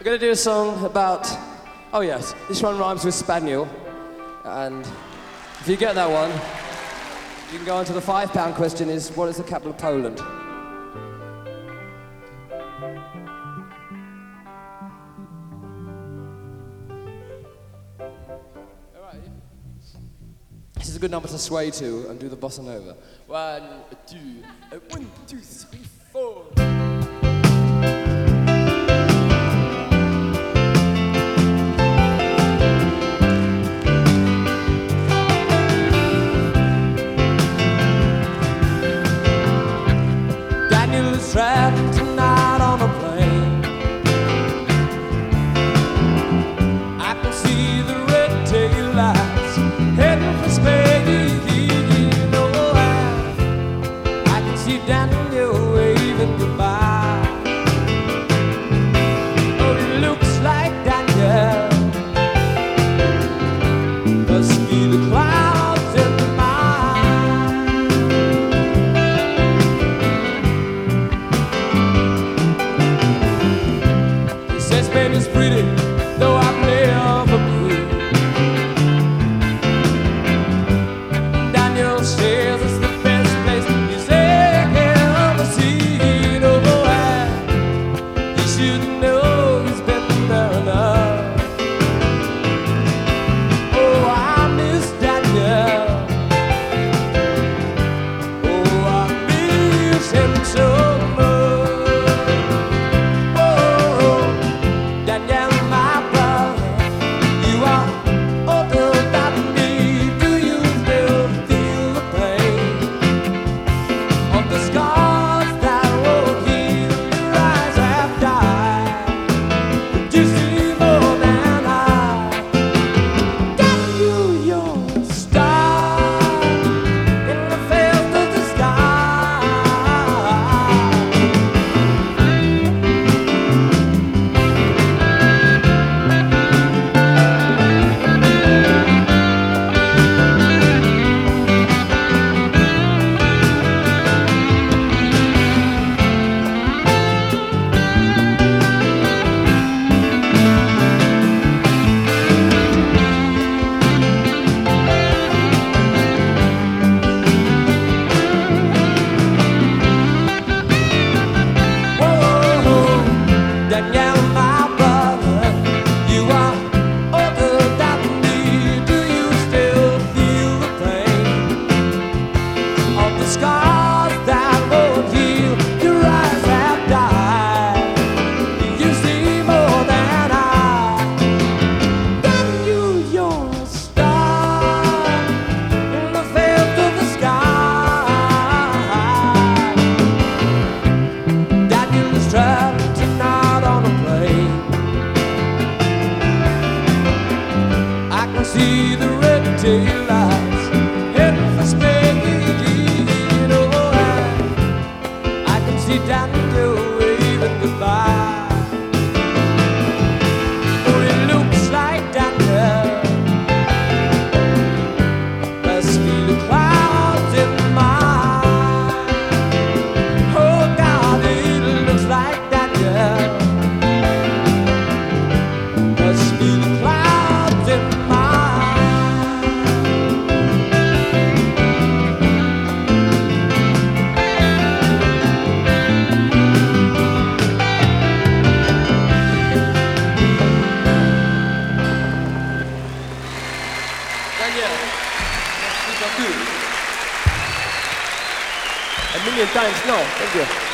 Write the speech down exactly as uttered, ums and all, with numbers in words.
We're going to do a song about, oh yes, this one rhymes with Spaniel, and if you get that one, you can go on to the five pound question is, what is the capital of Poland? Alright, this is a good number to sway to and do the bossa nova. One, two, uh, one, two, three, four. Trapped tonight on a plane. I can see the red tail lights heading for Spain. Oh, I, I can see Daniel waving goodbye. Oh, it looks like Daniel must be the clouds in the mind. Spain is pretty, though I've never been. Daniel says it's the best place he's ever seen. Oh, and he should know he's been there enough. Oh, I miss Daniel. Oh, I miss him so. See the red tail lights heading for Spain. Oh, I, I can see Daniel waving goodbye. Oh, it looks like Daniel must be the clouds in mine. Oh God, it looks like Daniel must be the clouds in mine. A million times no, thank you.